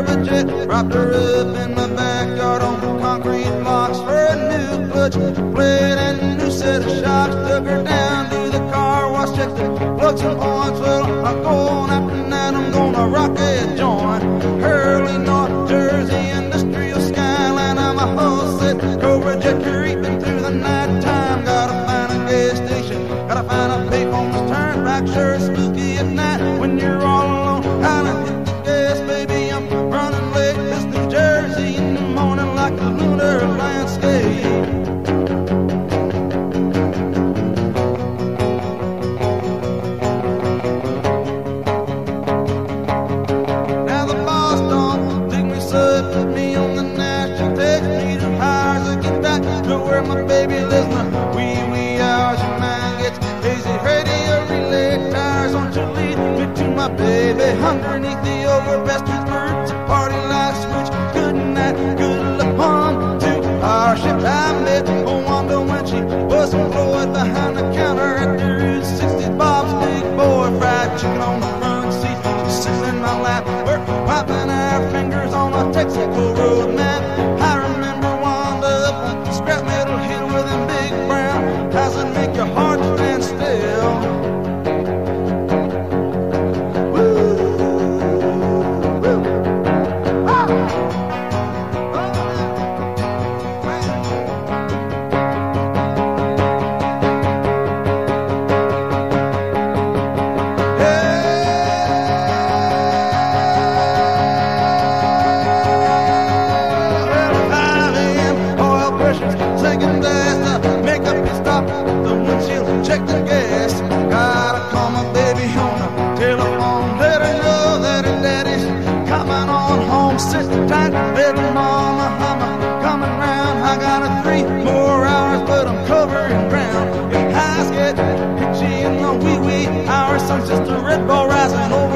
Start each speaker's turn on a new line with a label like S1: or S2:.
S1: Jet, propped her up in the backyard on concrete blocks for a new clutch plate and a new set of shocks. Took her down to the car wash, checked the plugs and points. Well, I'm going after that, I'm gonna rock a joint. Hurley, North Jersey, industrial skyline. I'm a whole set, Cobra Jet creeping through the night time. Gotta find a gas station, gotta find a payphone to turn back. Sure, it's spooky at night when you're all alone. Gotta hit the gas, baby, I'm running late. This New Jersey in the morning like a lunar landscape. Now the boss don't think me so, put me on the national text me to hires to get back to where my baby lives. Now wee hours your mind gets hazy. Radio relay tires, won't you lead me to my baby underneath the overpass. Birds party like switch. Good night, good luck on to our ship. I met Wanda when she was employed behind the counter at the Route 60. Bob's big boy fried chicken on the front seat. She's sitting in my lap, we're wiping our fingers on a Texaco road map. I remember Wanda up on the scrap metal hill with them big brown eyes that make your heart stand still. Second blast, make up your stop, the windshield, check the gas. Gotta call my baby on the telephone, let her know that her daddy's coming on home. Sit tight, baby mama, I'm coming round. I got 3 more hours, but I'm covering ground. Your eyes get itchy in the wee hours, sun's just a red ball rising over.